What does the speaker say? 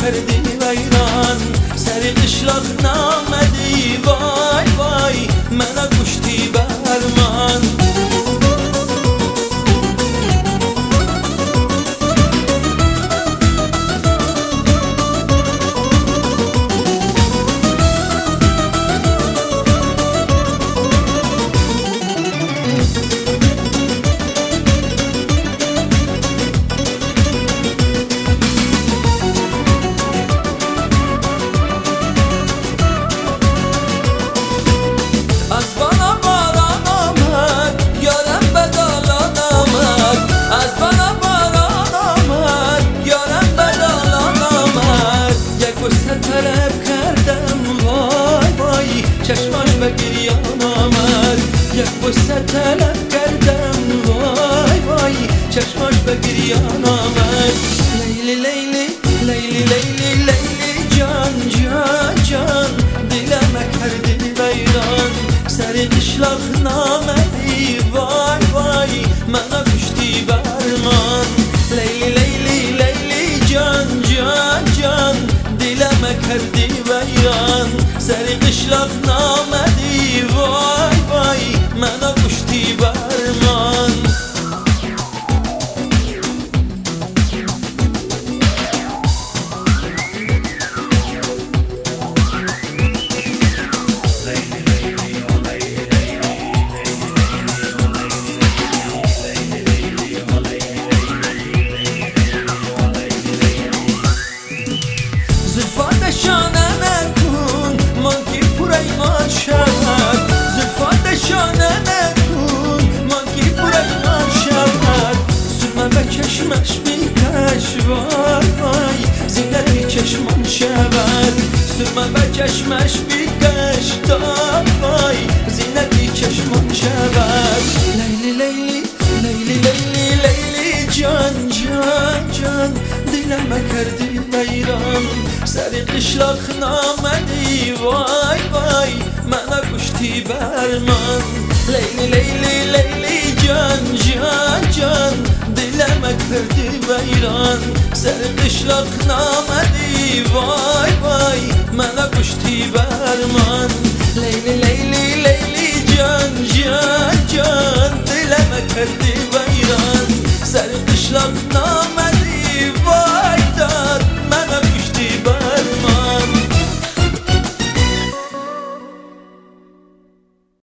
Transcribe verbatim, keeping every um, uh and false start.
کردی ویران سری قشلاق نامدی وای وای منو کشتی برمان چشماش به گریان آمد یک بوسه طلب کردم وای وای چشماش به گریان آمد لیلی لیلی لیلی لیلی لیلی جان جان جان دلم کردی ویران سری قشلاق نامدی وای وای منو کشتی برمان لیلی لیلی لیلی جان جان جان دلم کردی ویران سری قشلاق نامدی وای وای منو کشتی برمان زلفات شانه نکن مانکی پر ایمان شود زلفات شانه نکن مانکی پر ایمان شود سرمه به چشمش بیکش وای وای زینتی چشمان شود سرمه به چشمش بیکش تا وای زینتی چشمان شود لیلی لیلی لیلی لیلی لیلی جان جان جان دلم کردی ویران سری قشلاق نامدی وای وای منو کشتی برمان لیلی لیلی لیلی جان جان جان دلم کردی ویران سری قشلاق نامدی وای وای منو کشتی برمان لیلی لیلی لیلی جان جان جان دلم کردی ویران سری قشلاق نامدی